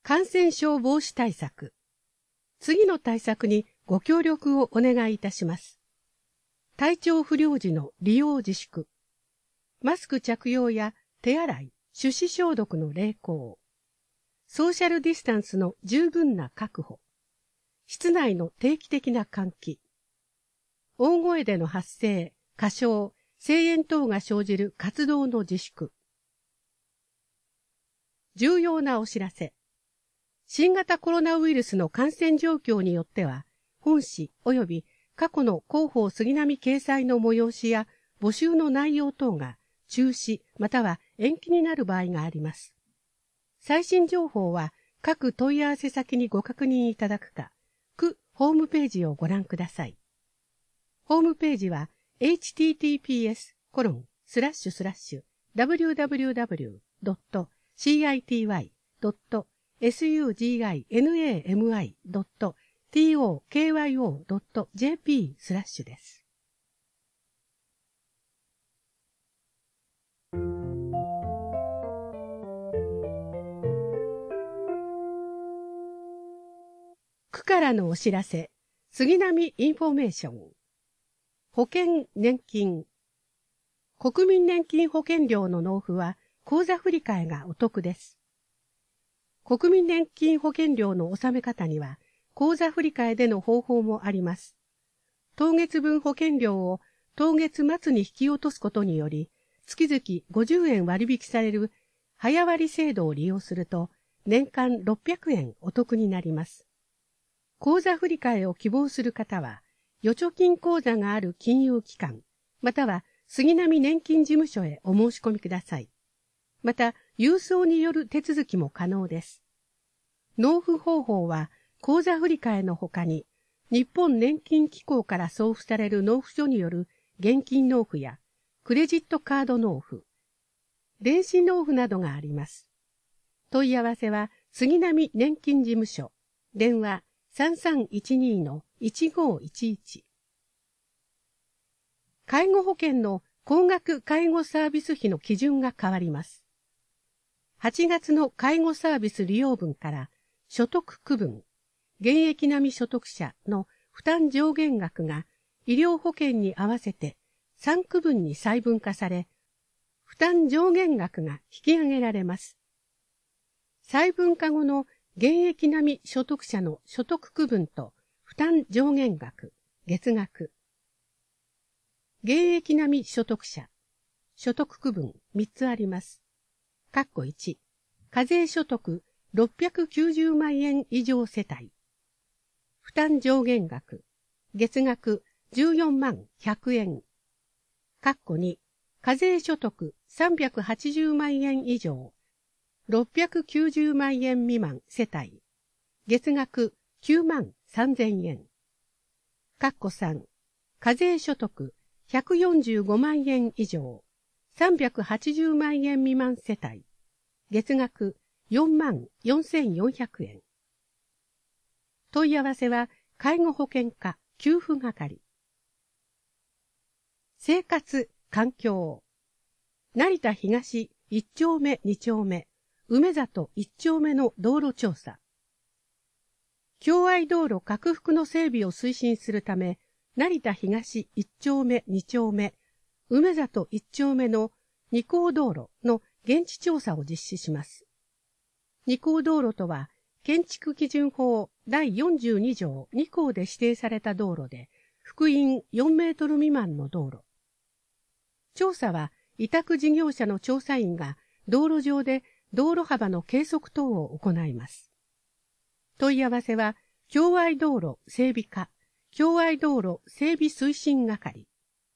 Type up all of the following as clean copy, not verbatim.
感染症防止対策。次の対策にご協力をお願いいたします。体調不良時の利用自粛。マスク着用や手洗い、手指消毒の励行。ソーシャルディスタンスの十分な確保。室内の定期的な換気。大声での発声、歌唱、声援等が生じる活動の自粛。重要なお知らせ。新型コロナウイルスの感染状況によっては、本誌及び過去の広報杉並掲載の催しや募集の内容等が中止または延期になる場合があります。最新情報は各問い合わせ先にご確認いただくか、区ホームページをご覧ください。ホームページは https://www.cityy.suginami.tokyo.jp/ です。区からのお知らせ、杉並インフォメーション。保険年金。国民年金保険料の納付は口座振替がお得です。国民年金保険料の納め方には口座振替での方法もあります。当月分保険料を当月末に引き落とすことにより、月々50円割引される早割制度を利用すると年間600円お得になります。口座振替を希望する方は、預貯金口座がある金融機関、または杉並年金事務所へお申し込みください。また、郵送による手続きも可能です。納付方法は、口座振替のほかに、日本年金機構から送付される納付書による現金納付や、クレジットカード納付、電子納付などがあります。問い合わせは、杉並年金事務所、電話 3312-1511。介護保険の高額介護サービス費の基準が変わります。8月の介護サービス利用分から所得区分、現役並み所得者の負担上限額が医療保険に合わせて3区分に細分化され、負担上限額が引き上げられます。細分化後の現役並み所得者の所得区分と負担上限額、月額。現役並み所得者、所得区分3つあります。括弧1、課税所得690万円以上世帯。負担上限額、月額14万100円。括弧2、課税所得380万円以上。690万円未満世帯。月額9万3000円。括弧3、課税所得145万円以上。380万円未満世帯。月額4万4400円。問い合わせは、介護保険課給付係。生活、環境。成田東1丁目2丁目。梅里1丁目の道路調査。共愛道路拡幅の整備を推進するため、成田東1丁目2丁目、梅里1丁目の二項道路の現地調査を実施します。二項道路とは、建築基準法第42条2項で指定された道路で、幅員4メートル未満の道路。調査は、委託事業者の調査員が道路上で道路幅の計測等を行います。問い合わせは、共愛道路整備課、共愛道路整備推進係。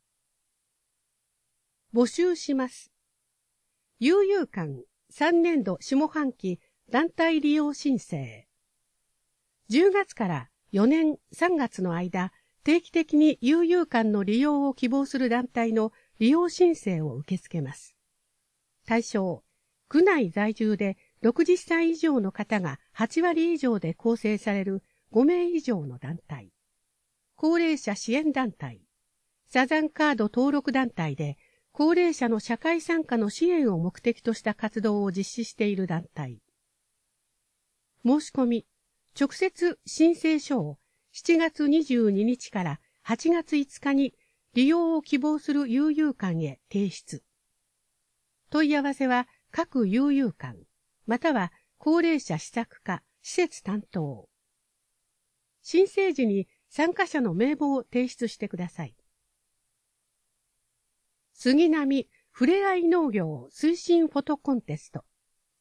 募集します。悠々館3年度下半期団体利用申請。10月から4年3月の間、定期的に悠々館の利用を希望する団体の利用申請を受け付けます。対象、区内在住で60歳以上の方が8割以上で構成される5名以上の団体。高齢者支援団体。サザンカード登録団体で高齢者の社会参加の支援を目的とした活動を実施している団体。 申し込み、直接申請書を7月22日から8月5日に利用を希望する悠遊館へ提出。問い合わせは各悠遊館、または高齢者施策課、施設担当。申請時に参加者の名簿を提出してください。杉並ふれあい農業推進フォトコンテスト。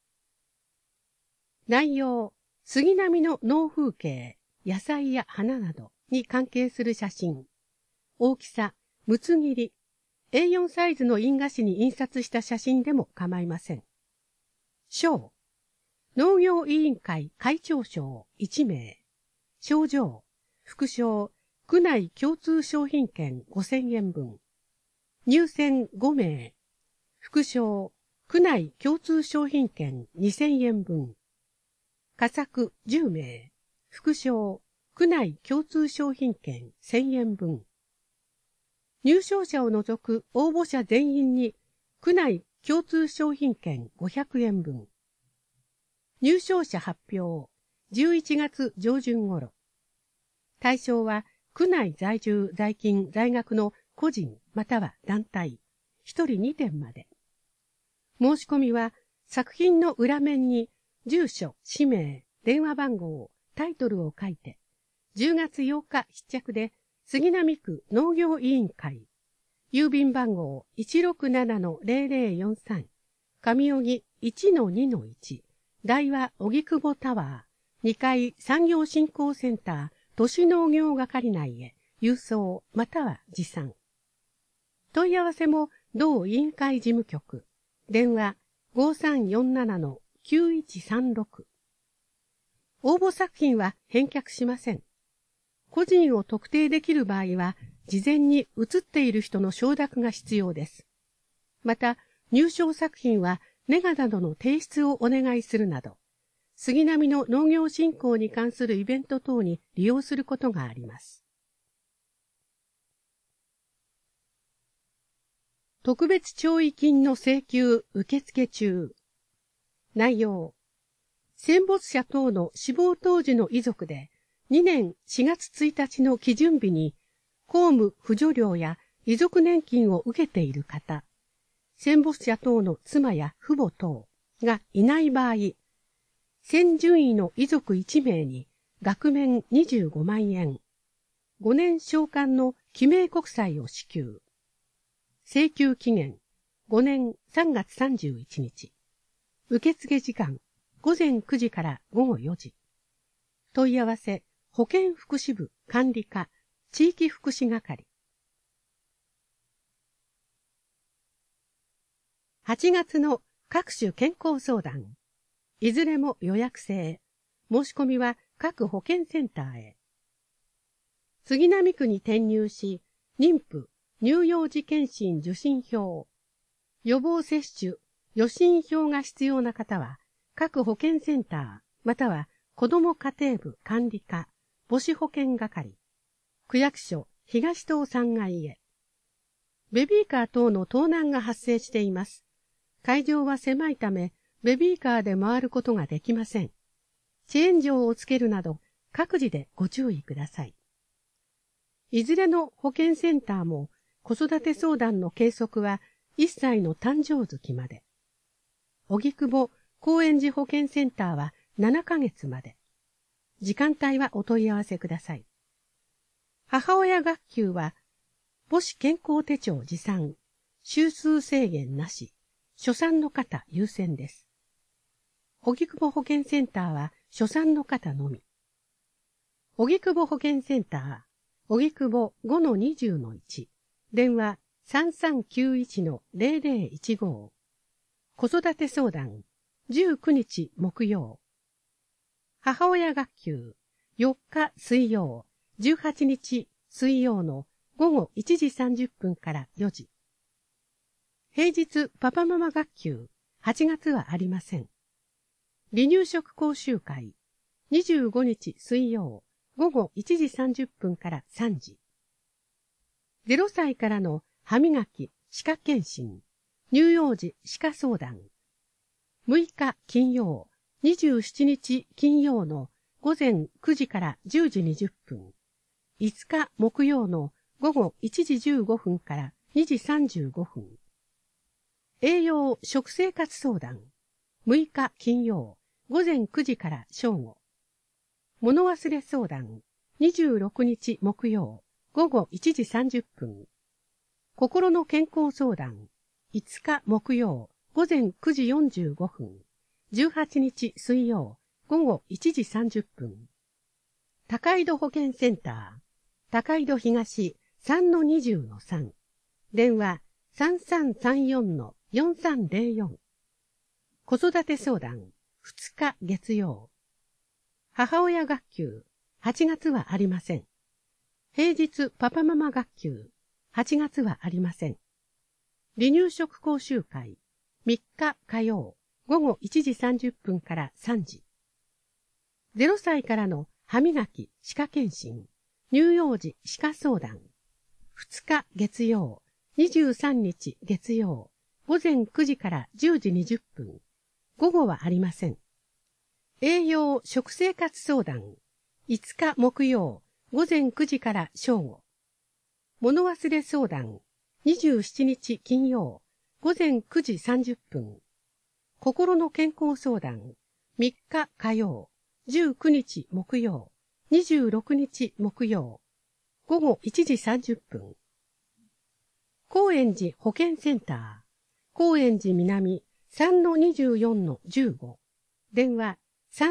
内容、杉並の農風景、野菜や花などに関係する写真。大きさ、むつ切り、A4 サイズの印画紙に印刷した写真でも構いません。賞、農業委員会会長賞1名。賞状、副賞、区内共通商品券5000円分。入選5名。副賞、区内共通商品券2000円分。佳作10名。副賞、区内共通商品券1000円分。入賞者を除く応募者全員に区内共通商品券500円分。入賞者発表11月上旬頃。対象は区内在住在勤在学の個人または団体1人2点まで。申し込みは作品の裏面に住所、氏名、電話番号、タイトルを書いて10月8日必着で杉並区農業委員会郵便番号 167-0043 上荻 1-2-1 大和荻窪タワー2階産業振興センター都市農業係内へ郵送または持参。問い合わせも同委員会事務局電話 5347-9136。応募作品は返却しません。個人を特定できる場合は事前に写っている人の承諾が必要です。また入賞作品はネガなどの提出をお願いするなど杉並の農業振興に関するイベント等に利用することがあります。特別弔慰金の請求受付中。内容、戦没者等の死亡当時の遺族で2年4月1日の基準日に公務扶助料や遺族年金を受けている方、戦没者等の妻や父母等がいない場合、戦順位の遺族1名に額面25万円、5年償還の記名国債を支給。請求期限5年3月31日。受付時間午前9時から午後4時。問い合わせ保健福祉部管理課地域福祉係。8月の各種健康相談。いずれも予約制。申し込みは各保健センターへ。杉並区に転入し、妊婦、乳幼児健診受診票、予防接種、予診票が必要な方は、各保健センター、または子ども家庭部管理課、母子保健係、区役所東棟3階へ。ベビーカー等の盗難が発生しています。会場は狭いため、ベビーカーで回ることができません。チェーン錠をつけるなど、各自でご注意ください。いずれの保健センターも、子育て相談の計測は1歳の誕生月まで。荻窪・高円寺保健センターは7ヶ月まで。時間帯はお問い合わせください。母親学級は、母子健康手帳持参、週数制限なし、初産の方優先です。荻窪保健センターは初産の方のみ。荻窪保健センター、荻窪 5-20-1。電話 3391-0015。子育て相談19日木曜。母親学級4日水曜、18日水曜の午後1時30分から4時。平日パパママ学級8月はありません。離乳食講習会25日水曜午後1時30分から3時。0歳からの歯磨き、歯科検診、乳幼児歯科相談。6日金曜 27日金曜の午前9時から10時20分、5日木曜の午後1時15分から2時35分。栄養食生活相談、6日金曜午前9時から正午。物忘れ相談、26日木曜午後1時30分。心の健康相談、5日木曜午前9時45分。18日水曜午後1時30分。高井戸保健センター、高井戸東 3-20-3。電話 3334-4304。子育て相談、2日月曜。母親学級、8月はありません。平日パパママ学級、8月はありません。離乳食講習会、3日火曜、午後1時30分から3時。0歳からの歯磨き、歯科検診、乳幼児歯科相談、2日月曜、23日月曜、午前9時から10時20分、午後はありません。栄養食生活相談、5日木曜、午前9時から正午。物忘れ相談、27日金曜、午前9時30分。心の健康相談、3日火曜、19日木曜、26日木曜、午後1時30分。高円寺保健センター、高円寺南 3-24-15。電話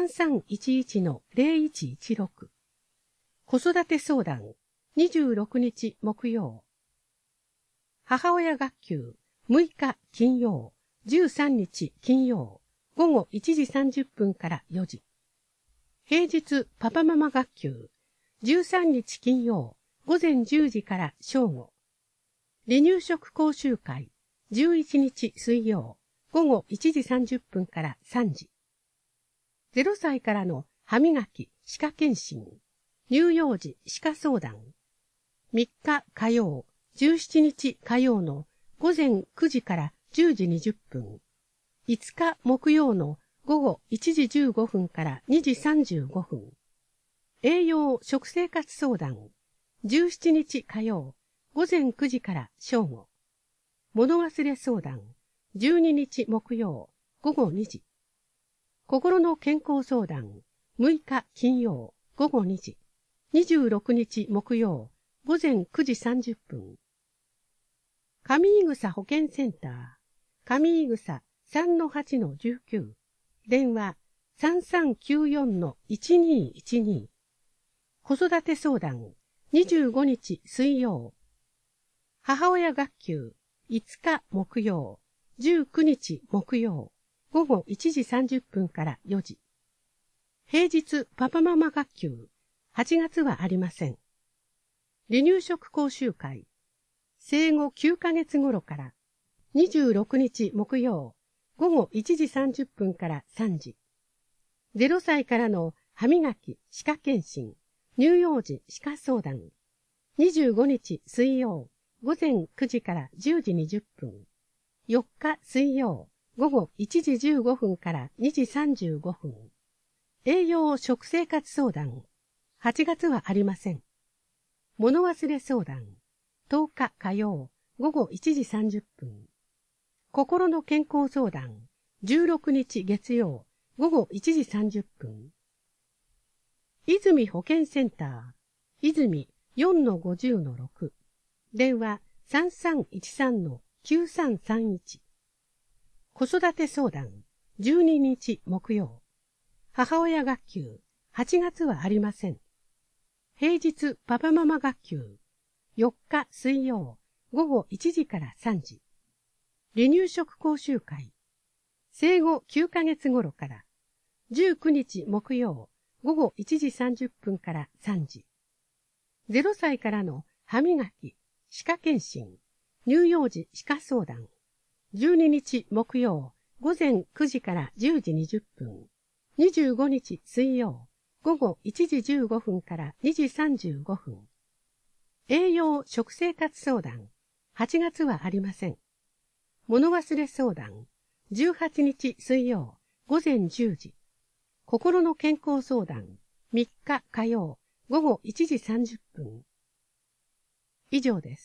3311-0116。子育て相談、26日木曜。母親学級、6日金曜、13日金曜、午後1時30分から4時。平日パパママ学級、13日金曜、午前10時から正午。離乳食講習会、11日水曜、午後1時30分から3時。0歳からの歯磨き、歯科検診、乳幼児歯科相談。3日火曜、17日火曜の午前9時から10時20分。5日木曜の午後1時15分から2時35分。栄養食生活相談。17日火曜、午前9時から正午。物忘れ相談。12日木曜、午後2時。心の健康相談。6日金曜、午後2時。26日木曜、午前9時30分。上井草保健センター、上井草 3-8-19。電話 3394-1212。子育て相談、25日水曜。母親学級、5日木曜、19日木曜、午後1時30分から4時。平日パパママ学級、8月はありません。離乳食講習会、生後9ヶ月頃から26日木曜、午後1時30分から3時。0歳からの歯磨き、歯科検診、乳幼児歯科相談。25日水曜、午前9時から10時20分。4日水曜、午後1時15分から2時35分。栄養食生活相談。8月はありません。物忘れ相談。10日火曜、午後1時30分。心の健康相談。16日月曜、午後1時30分。泉保健センター、泉 4-50-6。電話 3313-9331。子育て相談、12日木曜。母親学級、8月はありません。平日パパママ学級、4日水曜、午後1時から3時。離乳食講習会、生後9ヶ月頃から、19日木曜、午後1時30分から3時。0歳からの歯磨き、歯科検診、乳幼児歯科相談。12日木曜、午前9時から10時20分。25日水曜、午後1時15分から2時35分。栄養食生活相談。8月はありません。物忘れ相談。18日水曜、午前10時。 心の健康相談、3日火曜、午後1時30分。以上です。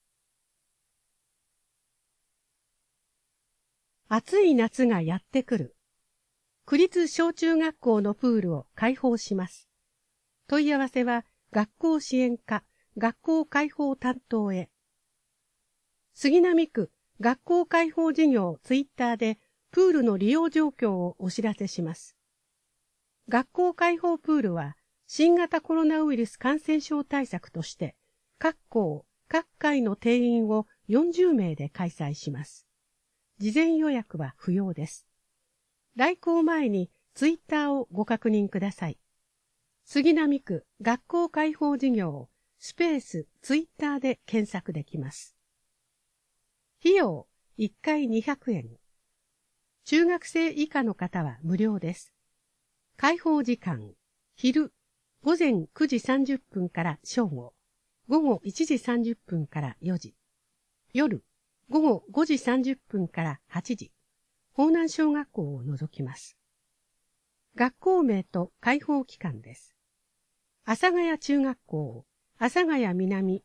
暑い夏がやってくる。区立小中学校のプールを開放します。問い合わせは学校支援課、学校開放担当へ。杉並区学校開放事業ツイッターでプールの利用状況をお知らせします。学校開放プールは新型コロナウイルス感染症対策として各校、各回の定員を40名で開催します。事前予約は不要です。来校前にツイッターをご確認ください。杉並区学校開放事業スペースツイッターで検索できます。費用1回200円。中学生以下の方は無料です。開放時間、昼、午前9時30分から正午、午後1時30分から4時、夜、午後5時30分から8時、方南小学校を除きます。学校名と開放期間です。阿佐ヶ谷中学校、阿佐ヶ谷南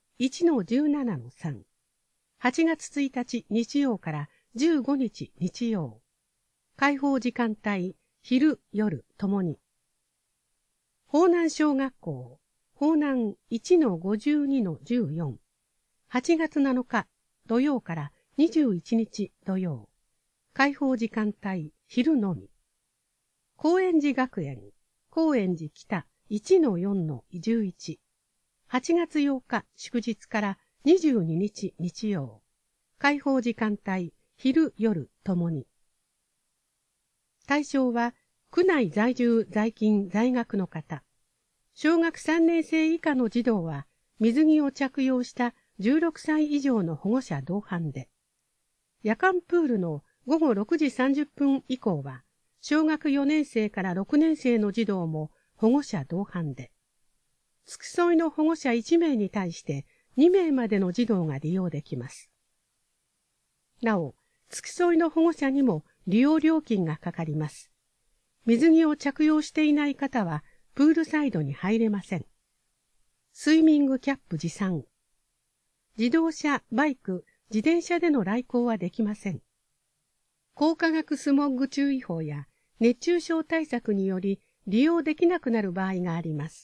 1-17-3、8月1日日曜から15日日曜。開放時間帯、昼、夜ともに。方南小学校、方南 1-52-14、8月7日土曜から21日土曜。開放時間帯、昼のみ。高円寺学園、高円寺北 1-4-11、8月8日祝日から22日日曜。開放時間帯、昼夜ともに。対象は、区内在住在勤在学の方。小学3年生以下の児童は、水着を着用した16歳以上の保護者同伴で。夜間プールの午後6時30分以降は、小学4年生から6年生の児童も保護者同伴で。付き添いの保護者1名に対して2名までの児童が利用できます。なお、付き添いの保護者にも利用料金がかかります。水着を着用していない方はプールサイドに入れません。スイミングキャップ持参。自動車、バイク、自転車での来校はできません。高化学スモッグ注意報や熱中症対策により利用できなくなる場合があります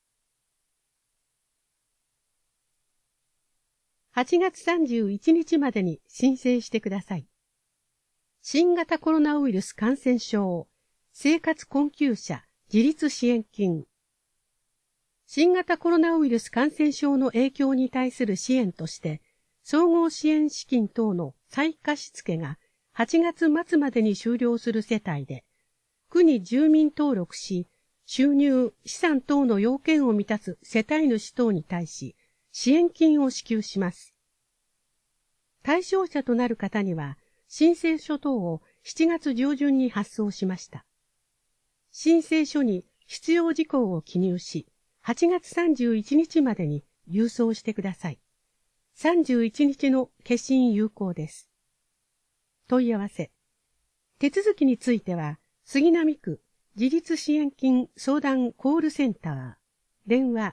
。8月31日までに申請してください。新型コロナウイルス感染症、生活困窮者自立支援金。新型コロナウイルス感染症の影響に対する支援として、総合支援資金等の再貸付が8月末までに終了する世帯で、区に住民登録し、収入、資産等の要件を満たす世帯主等に対し、支援金を支給します。対象者となる方には、申請書等を7月上旬に発送しました。申請書に必要事項を記入し、8月31日までに郵送してください。31日の消印有効です。問い合わせ。手続きについては、杉並区自立支援金相談コールセンター、電話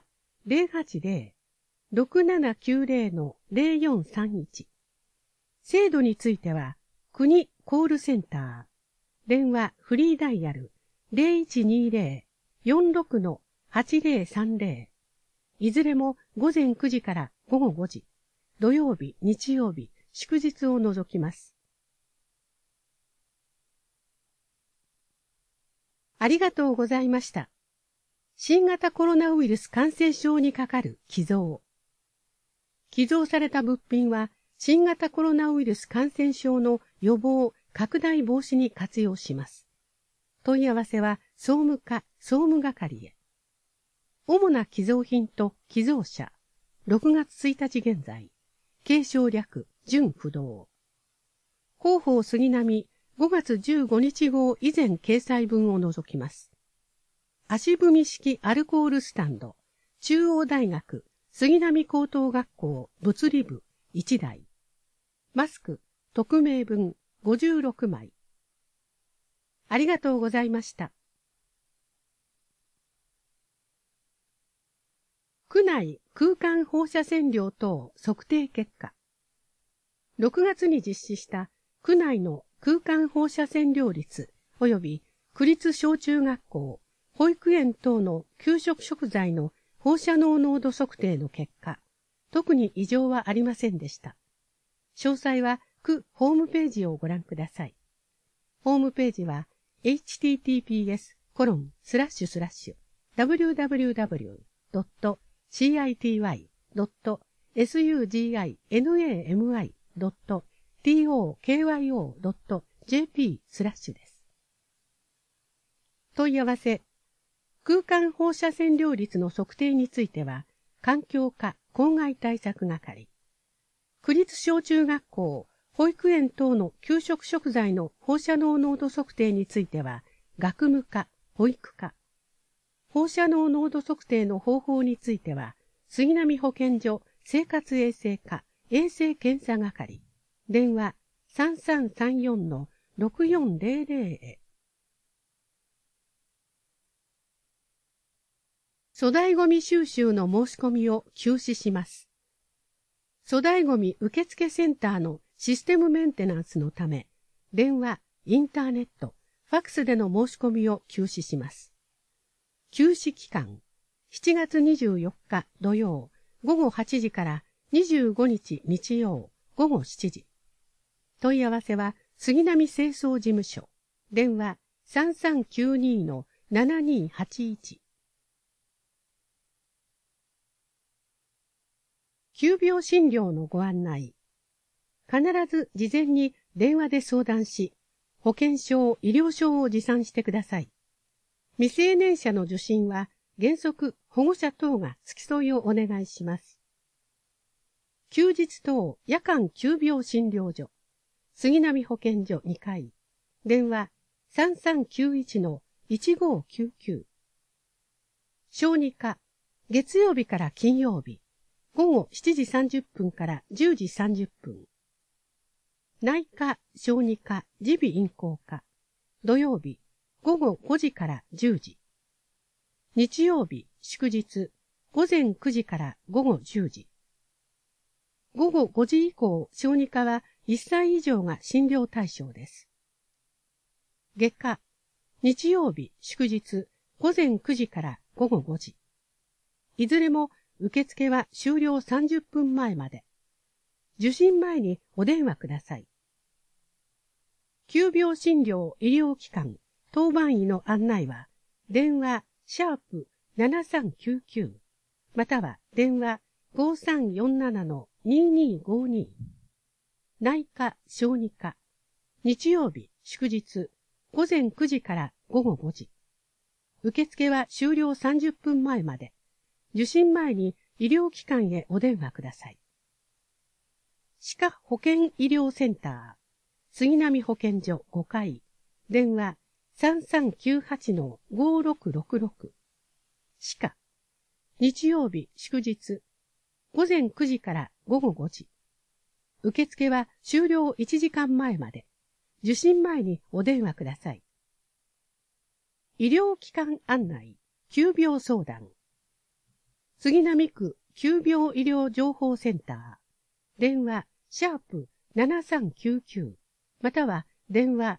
080-6790-0431。制度については、国コールセンター、電話フリーダイヤル 0120-46-8030。いずれも午前9時から午後5時、土曜日、日曜日、祝日を除きます。ありがとうございました。新型コロナウイルス感染症にかかる寄贈。寄贈された物品は、新型コロナウイルス感染症の予防・拡大防止に活用します。問い合わせは総務課総務係へ。主な寄贈品と寄贈者、6月1日現在、継承略、準不動。広報杉並5月15日号以前掲載分を除きます。足踏み式アルコールスタンド、中央大学杉並高等学校物理部1台。マスク、匿名分56枚。ありがとうございました。 内空間放射線量等測定結果。6月に実施した区内の空間放射線量率及び区立小中学校、保育園等の給食食材の放射能濃度測定の結果、特に異常はありませんでした。詳細は区ホームページをご覧ください。ホームページは https://www.city.suginami.tokyo.jp/ です。問い合わせ。空間放射線量率の測定については、環境課公害対策係。区立小中学校、保育園等の給食食材の放射能濃度測定については、学務課、保育課。放射能濃度測定の方法については、杉並保健所生活衛生課衛生検査係。電話 3334-6400 へ。粗大ごみ収集の申し込みを休止します。粗大ごみ受付センターのシステムメンテナンスのため、電話、インターネット、ファクスでの申し込みを休止します。休止期間、7月24日土曜午後8時から25日日曜午後7時。問い合わせは杉並清掃事務所、電話 3392-7281。急病診療のご案内。必ず事前に電話で相談し、保険証、医療証を持参してください。未成年者の受診は原則保護者等が付き添いをお願いします。休日等夜間急病診療所、杉並保健所2階、電話 3391-1599。小児科、月曜日から金曜日、午後7時30分から10時30分。内科、小児科、耳鼻咽喉科。土曜日、午後5時から10時。日曜日、祝日、午前9時から午後10時。午後5時以降、小児科は1歳以上が診療対象です。外科、日曜日、祝日、午前9時から午後5時。いずれも受付は終了30分前まで。受診前にお電話ください。急病診療医療機関当番医の案内は、電話#7399または電話 5347-2252。内科小児科、日曜日祝日、午前9時から午後5時。受付は終了30分前まで。受診前に医療機関へお電話ください。歯科保健医療センター、杉並保健所5階、電話 3398-5666。歯科、日曜日祝日、午前9時から午後5時。受付は終了1時間前まで。受診前にお電話ください。医療機関案内、急病相談。杉並区急病医療情報センター、電話#7399または電話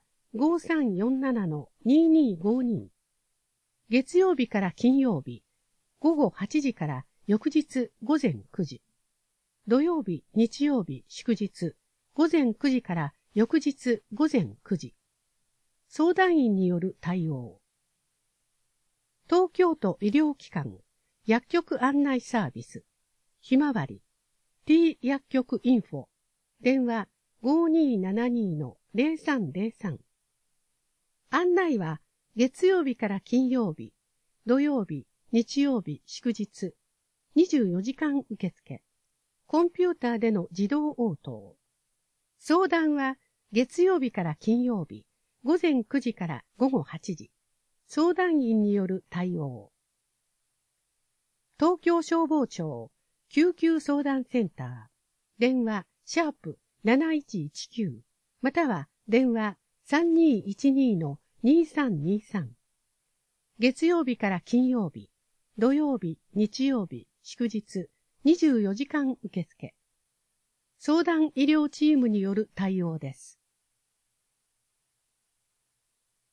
5347-2252。月曜日から金曜日、午後8時から翌日午前9時。土曜日、日曜日、祝日、午前9時から翌日午前9時。相談員による対応。東京都医療機関薬局案内サービス、ひまわり、T 薬局インフォ、電話 5272-0303。案内は月曜日から金曜日、土曜日、日曜日、祝日、24時間受付、コンピューターでの自動応答。相談は月曜日から金曜日、午前9時から午後8時、相談員による対応。東京消防庁救急相談センター、電話#7119または電話 3212-2323。月曜日から金曜日、土曜日、日曜日、 祝日、24時間受付。相談医療チームによる対応です。